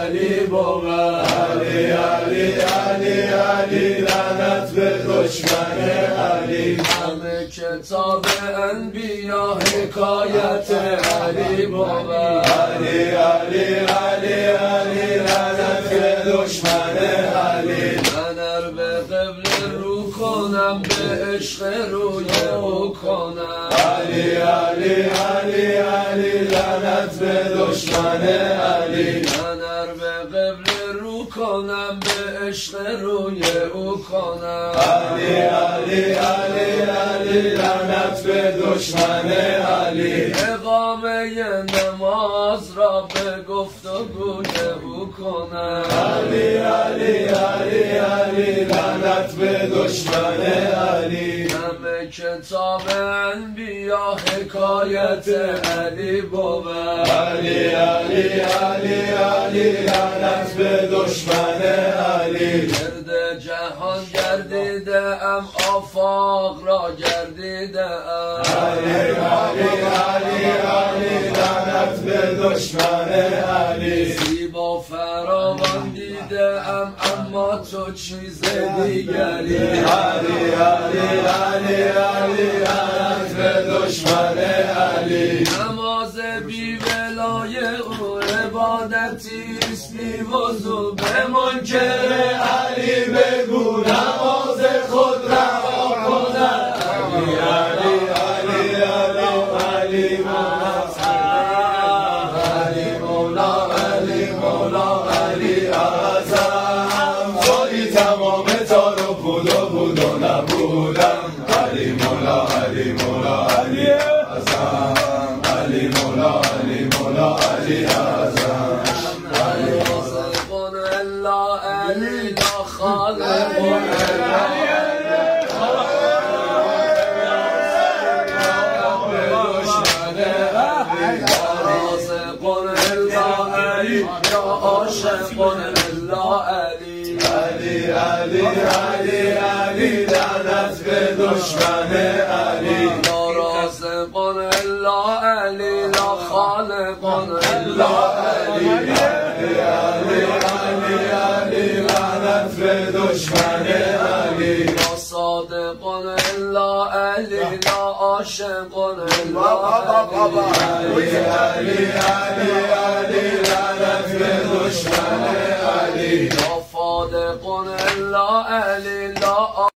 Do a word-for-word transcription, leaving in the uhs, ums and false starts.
علی بود. علی علی علی علی لعنت به دشمن علی. همه کتاب انبیا حکایت علی بود. علی علی علی علی لعنت به دشمن علی. من ار به قبله رو کنم به عشق روی او کنم. علی علی علی علی لعنت به دشمن علی. من ار به قبله رو کنم به عشق روی او کنم. علی علی علی علی لعنت به دشمن علی. اقامه نماز را به گفتگوی او کنم. علی علی علی علی لعنت به دشمن علی. همه کتاب انبیا حکایت علی بود. علی علی علی علی لعنت به دشمن علی. گرد جهان گردیده ام آفاق را گردیده ام. علی علی علی علی لعنت به دشمن علی. زیبا فراوان دیده ام اما تو چیز دیگری. علی علی علی علی لعنت به دشمن علی. نماز بی ولای او عبادتی است بی وضو. به منکر علی بگو نماز خود رها کند. علی علی علی علی علی علی مولا علی مولا علی اعظم. توی تمام تار و پود و بود و نبودم. علی مولا علی مولا علی اعظم. علی مولا علی مولا علی اعظم. علی خالق الا علی لا خالق الا عاشق الا علی. علی علی علی علی لعنت به دشمن علی. لا رازق الا علی لا خالق الا علی. علی علی علی علی لعنت به دشمن علی. لا صادق الا علی لا عاشق الا علی. علی علی علی لعنت به دشمن علی. لا فادق الا علی لا